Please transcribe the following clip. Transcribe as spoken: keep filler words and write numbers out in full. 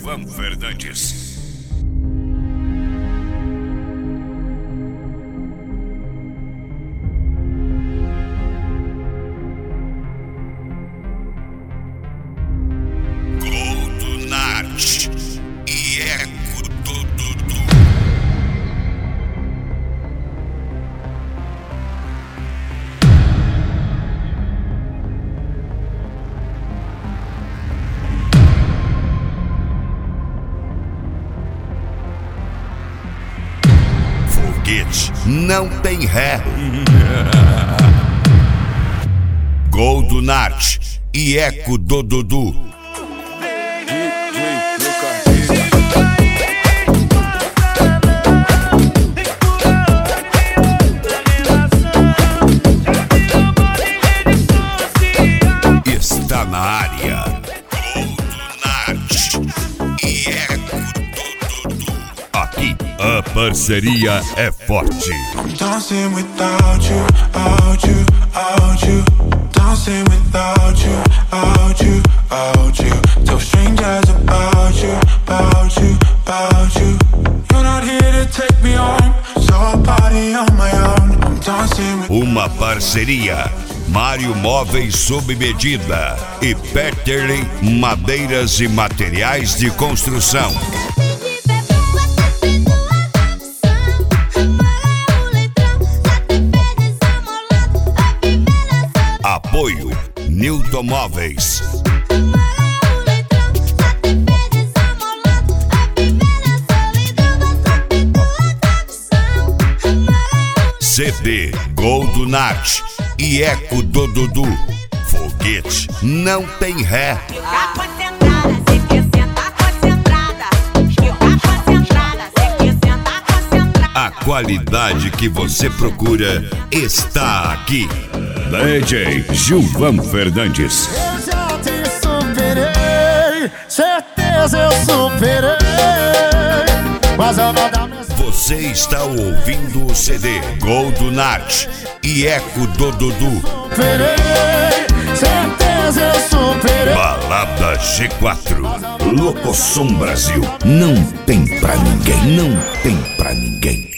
Gilvan Fernandes. E Eco do Dudu. Foguete não tem ré. Gol do Nart e Eco do Dudu. Está na área. Gol do Nart e Eco do Dudu. Aqui a parceria é forte. I'm dancing without you, out you, out you. Dancing without you, out you, out you. Tell strangers about you, about you, about you. You're not here to take me home, so I'll party on my own. I'm dancing with... Uma parceria. Mário Móveis sob medida e Peterley Madeiras e Materiais de Construção. Apoio Newton Móveis. C D Gol do Nart e Eco do Dudu. Foguete não tem ré. A qualidade que você procura está aqui. D J Gilvan Fernandes. Eu já te superei, certeza eu superei. Mas eu vou dar minhas... Você está ouvindo o C D Gol do Nart e Eco do Dudu. Superei, certeza eu superei. Balada G quatro. Locosom Brasil. Não tem pra ninguém, não tem pra ninguém.